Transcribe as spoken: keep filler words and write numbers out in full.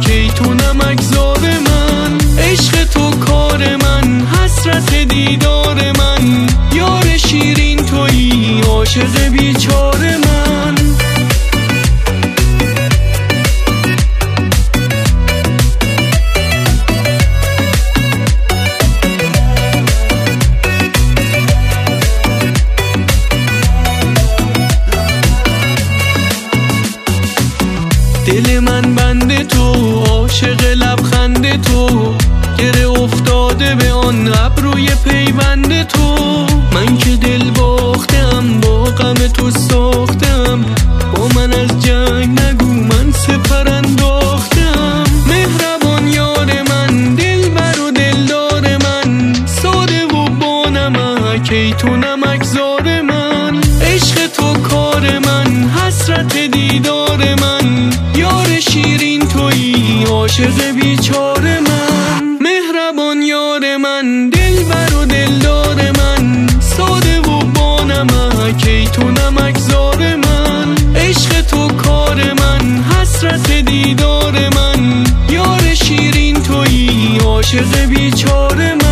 کی تو نمکزار من، عشق تو کار من، حسرت دیدار من، یار شیرین تویی عاشق بیچار من. دل من بند تو، عاشق لبخند تو، گره افتاده به آن ابروی پیوند تو. من که دل باختم، با غم تو ساختم، با من از جنگ نگو من سپر انداختم. مهربان یار من، دلبر و دلدار من، ساده و با نمک ای تو نمکزار من، عشق تو کار من، حسرت دیدار من، یار شیرین تویی عاشق بیچار من. مهربان یار من، دلبر و دلدار من، ساده و با نمک ای تو نمکزار من، عشق تو کار من، حسرت دیدار من، یار شیرین تویی عاشق بیچار من.